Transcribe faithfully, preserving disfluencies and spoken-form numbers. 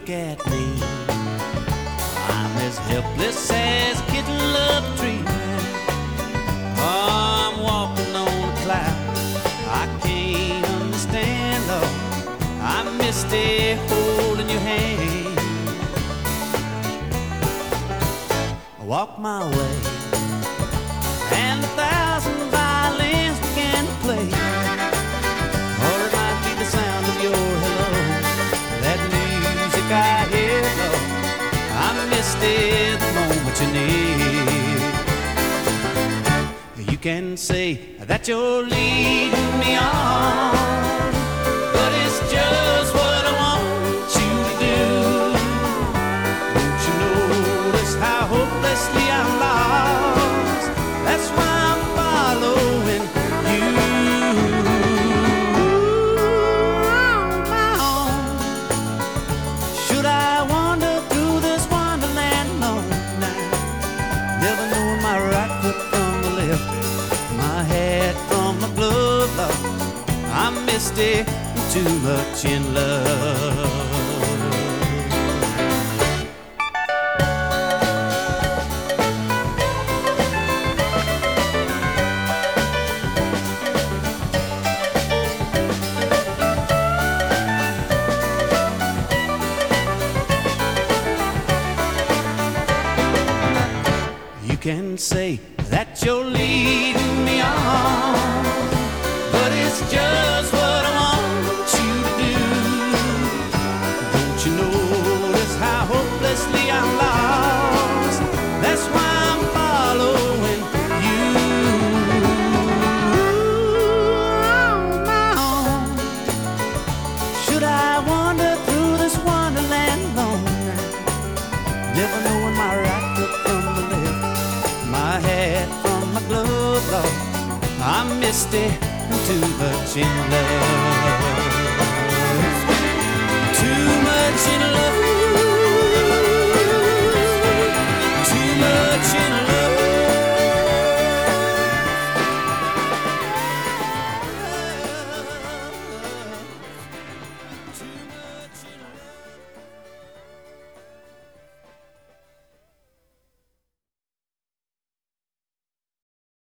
look at me. I'm as helpless as a kitten love a tree. I'm walking on a cloud. I can't understand, Lord. I missed it holding your hand. I walk my way, and a thousand violins began to play. Or it might be the sound of your hello, that music I hear, Lord. I missed it the moment you near. You can say that you're leading me on, but it's just what I want you to do. Don't you notice how hopelessly I'm lost? That's why I'm following you. My own. Should I wander through this wonderland alone now, never knowing my right foot from the left, my hat from my glove, Lord? I missed it too much in love. You can say that you're leading me on, but it's just what I want you to do. Don't you notice how hopelessly I'm lost? That's why I'm following you. On my own. Should I wander through this wonderland alone now, never knowing my right foot from the left, my hat from my glove, Lord? I missed it too much in love. Too much in love.